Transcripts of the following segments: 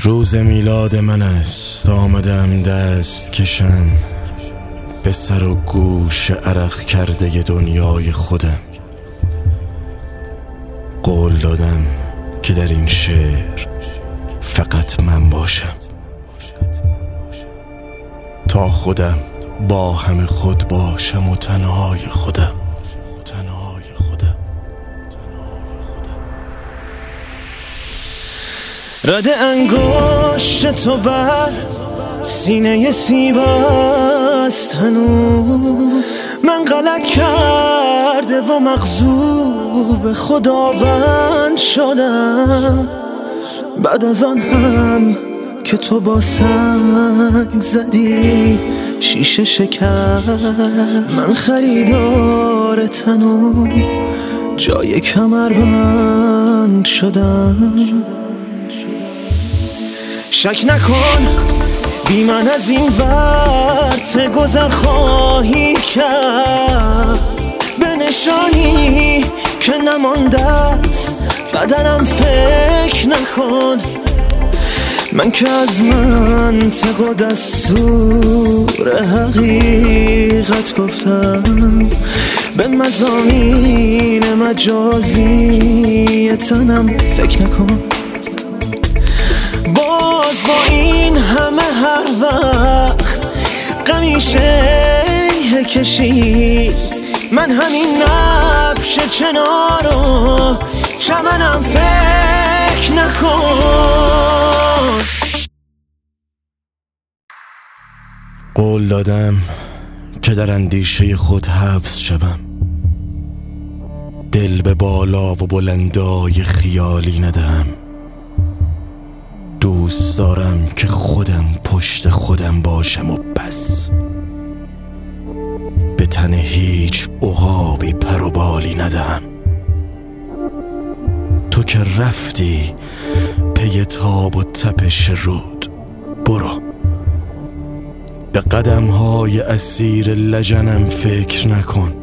روز میلاد من است، آمدم دست کشم به سر و گوش عرق کرده دنیای خودم. قول دادم که در این شعر فقط من باشم، تا خودم با همه خود باشم و تنهای خودم. رد انگشت تو بر سینه سیب است هنوز، من غلط کرده و مغضوب خداوند شدم. بعد از آن هم که تو با سنگ زدی شیشه شکر، من خریدار تن و جای کمربند شدم. شک نکن بی من از این ورت گذر خواهی کرد، به نشانی که نمانده است بدنم فکر نکن. من که از منطق و دستور حقیقت گفتم، به مضامین مجازی تنم فکر نکن. باز با این همه هر وقت قمیشه کشی، من همین نبش چنارو چمنم فکر نکن. قول دادم که در اندیشه خود حبس شوم، دل به بالا و بلندای خیالی ندهم. دوست دارم که خودم پشت خودم باشم و بس، به تن هیچ عقابی پر و بالی ندهم. تو که رفتی پی تاب و تپش رود، برو به قدم‌های اسیر لجنم فکر نکن.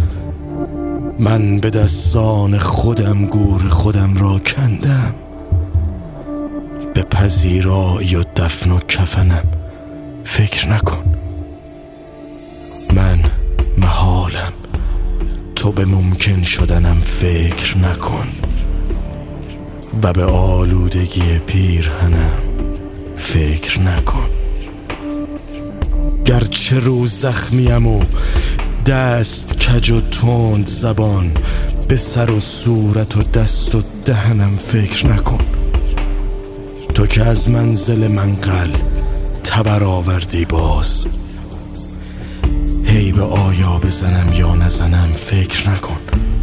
من به دستان خودم گور خودم را کندم، به پذیرایی و دفن و کفنم فکر نکن. من محالم، تو به ممکن شدنم فکر نکن، و به آلودگی پیرهنم فکر نکن. گرچه رو زخمیم و دست کج و تند زبان، به سر و صورت و دست و دهنم فکر نکن. تو که از منزل منقل تبر آوردی، باز هی به آیا بزنم یا نزنم فکر نکن.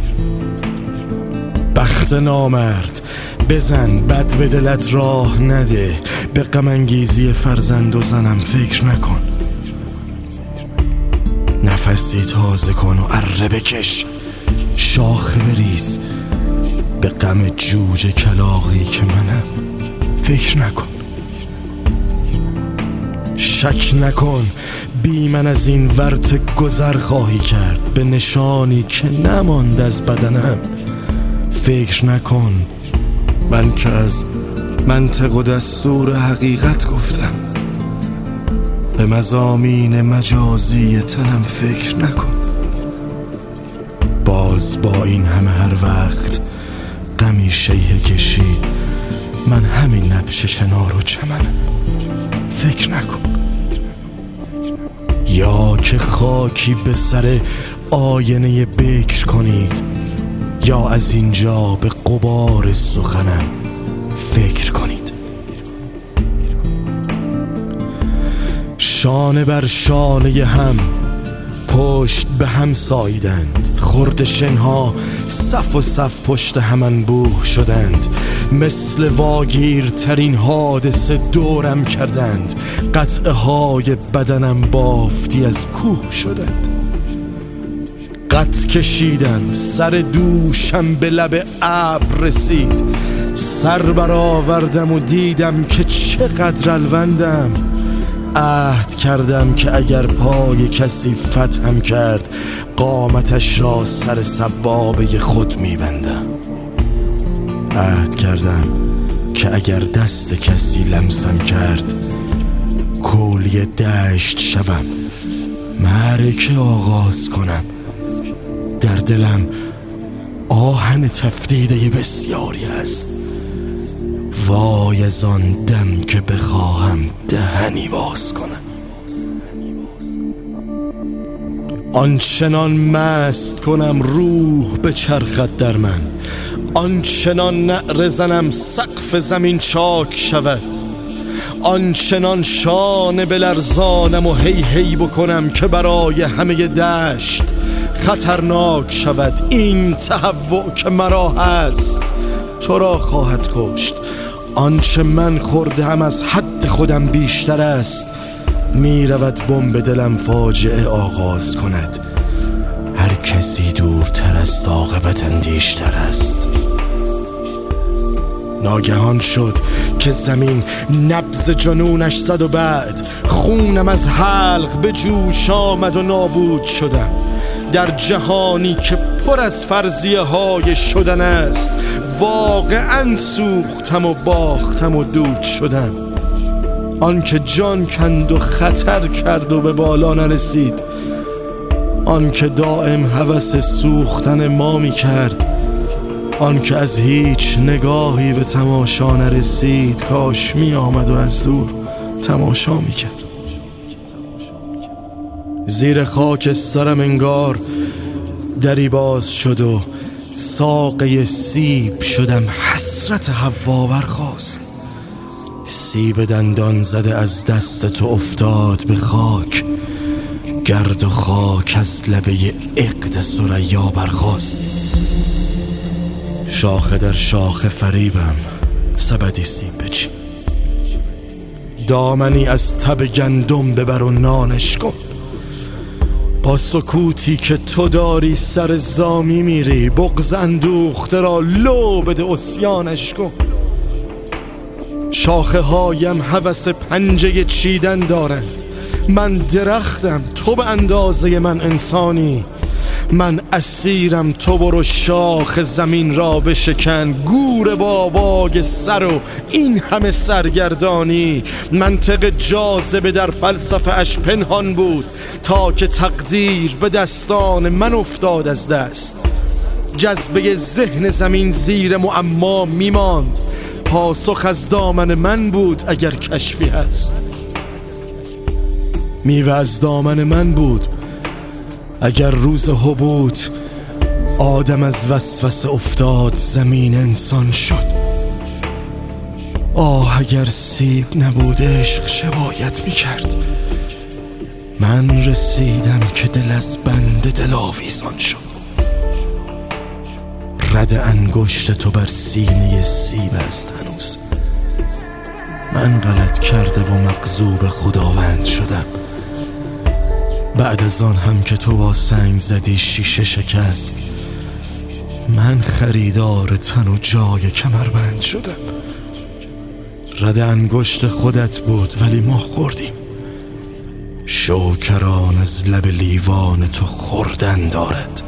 بخت نامرد بزن، بد به دلت راه نده، به غم انگیزی فرزند و زنم فکر نکن. نفسی تازه کن و اره بکش، شاخه بریز، به غم جوجه کلاغی که منم فکر نکن. شک نکن بی من از این ورط گذر خواهی کرد، به نشانی که نماند از بدنم فکر نکن. من که از منطق و دستور حقیقت گفتم، به مضامین مجازی تنم فکر نکن. باز با این همه هر وقت غمی شیه کشید، من همین نبش چنار و چمنم فکر نکن. یا که خاکی به سر آینه بکر کنید، یا از اینجا به غبار سخنم فکر کنید. شانه بر شانه هم پشت به هم ساییدند، خرد شنها صف و صف پشت هم انبوه شدند. مثل واگیرترین حادثه دورم کردند، قطعه های بدنم بافتی از کوه شدند. قط کشیدم، سر دوشم به لب ابر رسید، سر برآوردم و دیدم که چقدر الوندم. عهد کردم که اگر پای کسی فتحم کرد، قامتش را سر سبابه خود میبندم. عهد کردم که اگر دست کسی لمسم کرد کولی دشت شوم، معرکه آغاز کنم. در دلم آهن تفدیده بسیاری است، وای از آن دم که بخواهم دهنی باز کنم. آنچنان مست کنم روح به چرخد در من، آنچنان نعره زنم سقف زمین چاک شود، آنچنان شانه بلرزانم و هی هی بکنم که برای همه دشت خطرناک شود. این تهوع که مرا هست تو را خواهد کشت. آنچه من خوردم از حد خودم بیشتر است. می رود بمب دلم فاجعه آغاز کند. هر کسی دورتر است عاقبت اندیشتر است. ناگهان شد که زمین نبض جنونش زد و بعد خونم از حلق به جوش آمد و نابود شدم. در جهانی که پر از فرضیه های شدن است واقعا سوختم و باختم و دود شدم. آن که جان کند و خطر کرد و به بالا نرسید، آن که دائم هوس سوختن ما می کرد، آن که از هیچ نگاهی به تماشا نرسید، کاش می آمد و از دور تماشا می کرد. زیر خاک سرم انگار دری باز شد و ساقه سیب شدم. حسرت حوا برخاست. سیب دندان زده از دست تو افتاد به خاک. گرد و خاک از لبه عقد ثریا برخاست. شاخه در شاخه فریبم، سبدی سیب بچین. دامنی از تب گندم ببر و نانش کن. با سکوتی که تو داری سر زامی میری. بغض اندوخته را لو بده عصیانش کن. شاخه هایم هوس پنجه چیدن دارند. من درختم، تو به اندازه من انسانی. من اسیرم، تو برو شاخ زمین را بشکن. گور بابای سر و این همه سرگردانی. منطق جاذبه در فلسفه اش پنهان بود تا که تقدیر به دستان من افتاد از دست. جذبه ذهن زمین زیر معما میماند. پاسخ از دامن من بود اگر کشفی هست. میوه از دامن من بود اگر روز حبوط آدم از وسوسه افتاد زمین انسان شد. آه اگر سیب نبود عشق چه باید میکرد. من رسیدم که دل از بند دل آویزان شد. رد انگشت تو بر سینه سیب است هنوز. من غلط کرده و مغضوب خداوند شدم. بعد از آن هم که تو با سنگ زدی شیشه شکست. من خریدار تن و جای کمربند شدم. رد انگشت خودت بود ولی ما خوردیم. شوکران از لب لیوان تو خوردن دارد.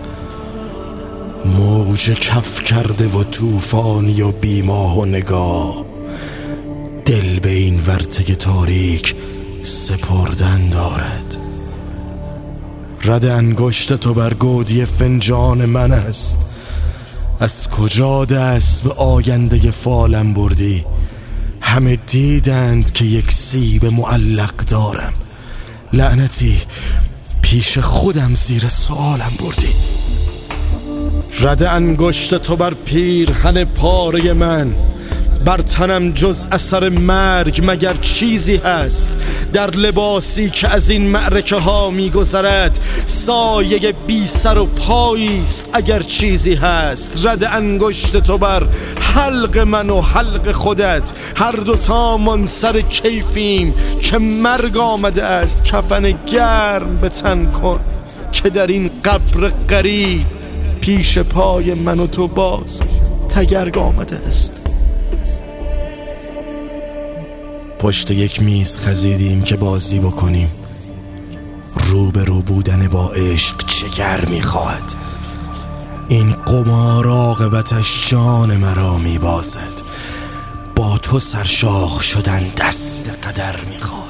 موج کف کرده و طوفانی و بیماه و نگاه. دل به این ورطه تاریک سپردن دارد. رد انگشت تو بر گودی فنجان من است. از کجا دست به آینده فالم بردی؟ همه دیدند که یک سیب معلق دارم. لعنتی پیش خودم زیر سوالم بردی. رد انگشت تو بر پیرهن پاره من. بر تنم جز اثر مرگ مگر چیزی هست؟ در لباسی که از این معرکه ها می گذرد سایه بی سر و پاییست اگر چیزی هست. رد انگشت تو بر حلق من و حلق خودت. هر دوتامان سر کیفیم که مرگ آمده است. کفن گرم به تن کن که در این قبر غریب پیش پای من و تو باز تگرگ آمده است. پشت یک میز خزیدیم که بازی بکنیم. روبرو بودن با عشق جگر میخواهد. این قمار عاقبتش جان مرا میبازد. با تو سرشاخ شدن دست قدر میخواد.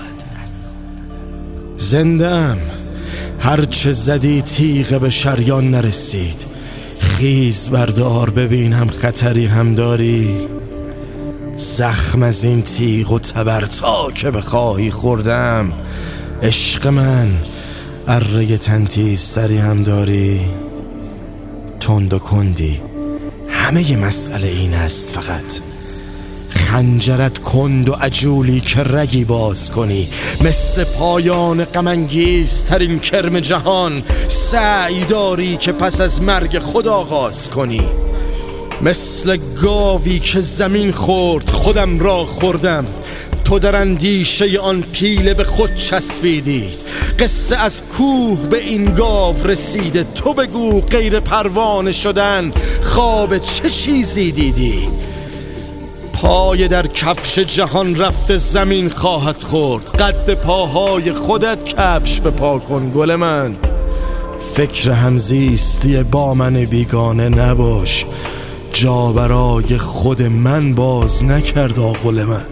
زنده‌ام، هرچه زدی تیغ به شریان نرسید. خیز بردار ببینم خطری هم داری. زخم از این تیغ و تبر تا که بخواهی خوردم. عشق من، اره تنتیزتری هم داری. تند و کندی، همه مسئله این است فقط خنجرت کند و عجولی که رگی باز کنی. مثل پایان غم‌انگیز ترین کرم جهان سعی داری که پس از مرگ خود آغاز کنی. مثل گاوی که زمین خورد خودم را خوردم. تو در اندیشه آن پیله به خود چسبیدی. قصه از کوه به این گاو رسیده. تو بگو غیر پروانه شدن خواب چه چیزی دیدی؟ پای در کفش جهان رفته زمین خواهد خورد. قد پاهای خودت کفش به پا کن گل من. فکر همزیستی با من بیگانه نباش. جا برای خود من باز نکرد آغل من.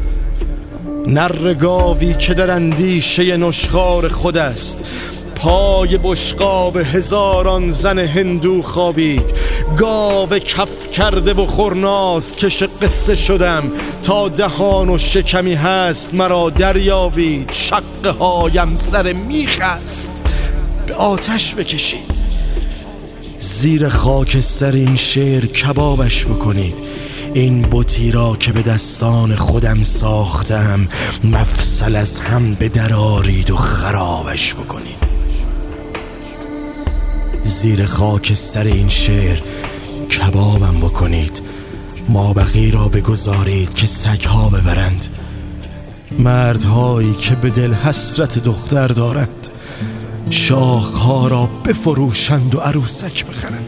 نر گاوی که در اندیشه نشخوار خود است. پای بشقاب هزاران زن هندو خوابید. گاو کف کرده و خورناس کش قصه شدم. تا دهان و شکمی هست مرا دریابید. شقه هایم سر میخ است به آتش بکشید. زیر خاکستر این شعر کبابش بکنید. این بتی را که به دستان خودم ساختم مفصل از هم به درارید و خرابش بکنید. زیر خاکستر این شعر کبابم بکنید. مابقی را بگذارید که سگها ببرند. مردهایی که به دل حسرت دختر دارند شاخها را بفروشند و عروسک بخرند.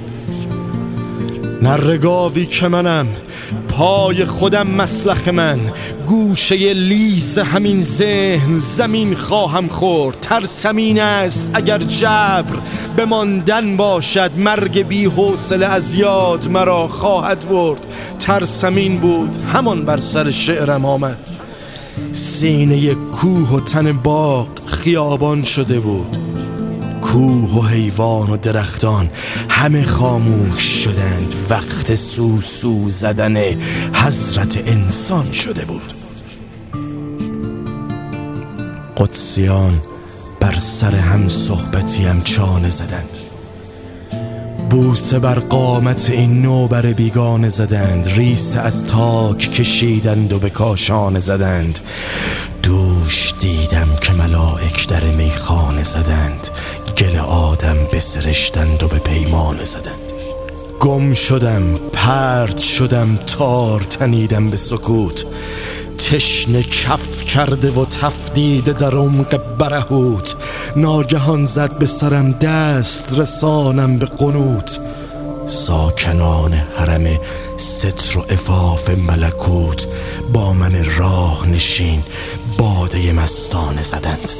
نرگاوی که منم، پای خودم مسلخ من. گوشه لیز همین ذهن زمین خواهم خورد. ترسم این است اگر جبر بماندن باشد. مرگ بی حوصله از یاد مرا خواهد برد. ترسم این بود همان بر سر شعرم آمد. سینه کوه و تن باغ خیابان شده بود. کوه و حیوان و درختان همه خاموش شدند. وقت سو زدن حضرت انسان شده بود. قدسیان بر سر هم صحبتیم چانه زدند. بوسه بر قامت این نوبر بیگانه زدند. ریسه از تاک کشیدند و به کاشانه زدند. دوش دیدم که ملائک در میخانه زدند. گل آدم بسرشتند و به پیمانه زدند. گم شدم، پرت شدم، تار تنیدم به سکوت. تشنه کف کرده و تفدیده در عمق برهوت. ناگهان زد به سرم دست رسانم به قنوت. ساکنان حرم ستر و عفاف ملکوت با من راه نشین باده مستانه زدند.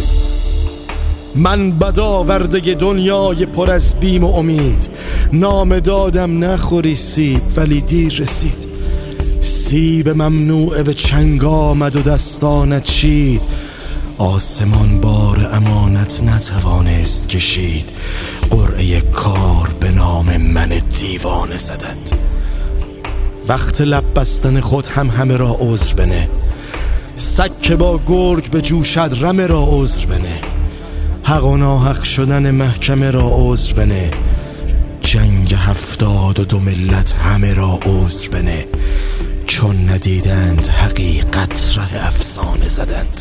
من بدآورده دنیای پر از بیم و امید. نام دادم نخوری سیب ولی دیر رسید. سیب ممنوعه به چنگ آمد و دستانت چید. آسمان بار امانت نتوانست کشید. قرعه کار به نام من دیوانه زدند. وقت لب بستن خود همه را عذر بنه. سگ که با گرگ به جوشد رمه را عذر بنه. حق و ناحق شدن محکمه را عذر بنه. جنگ 72 ملت همه را عذر بنه. چون ندیدند حقیقت ره افسانه زدند.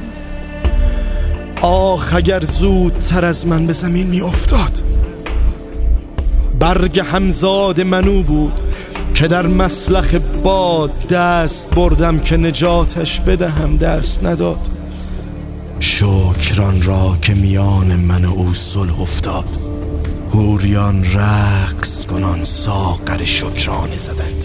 آخ اگر زودتر از من به زمین می افتاد. برگ همزاد منو بود که در مسلخ باد دست بردم که نجاتش بدهم دست نداد. شکران را که میان من و او صلح افتاد. حوریان رقص کنان ساغر شکرانه زدند.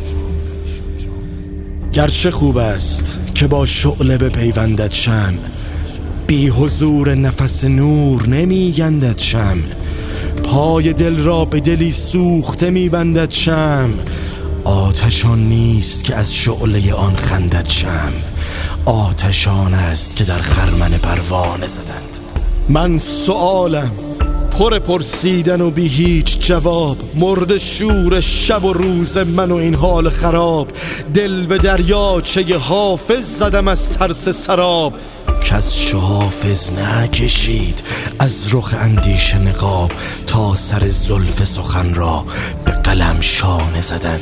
گرچه خوب است که با شعله بپیوندد شمع. بی حضور نفس نور نمی گندد شمع. پای دل را به دلی سوخته می بندد شمع. آتشان نیست که از شعله آن خندد شمع، آتشان است که در خرمن پروانه زدند. من سؤالم پر پرسیدن و بی هیچ جواب، مرد شور شب و روز من و این حال خراب. دل به دریاچه حافظ زدم از ترس سراب، کس چو حافظ نکشید از رخ اندیشه نقاب، تا سر زلف سخن را به قلم شانه زدند.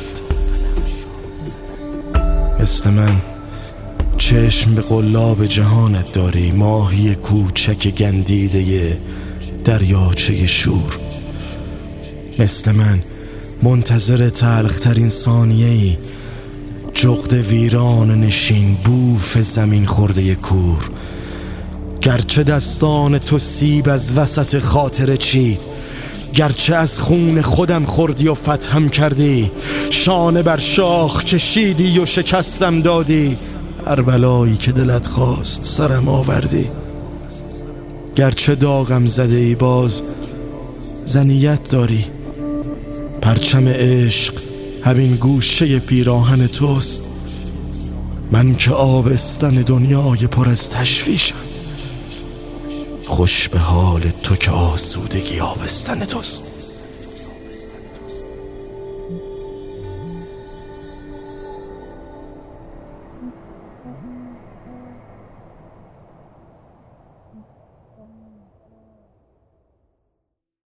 مثل من چشم به قلاب جهانت داری، ماهی کوچک گندیده دریاچه شور. مثل من منتظر تلخترین ثانیه‌ای، جغد ویران نشین بوف زمین خورده کور. گرچه دستان تو سیب از وسط خاطر چید، گرچه از خون خودم خوردی و فتحم کردی، شانه بر شاخ کشیدی و شکستم دادی، هر بلایی که دلت خواست سرم آوردی. گرچه داغم زده ای باز زنیت داری، پرچم عشق همین گوشه پیراهن توست. من که آبستن دنیای پر از تشویشم، خوش به حال تو که آسودگی آبستن توست.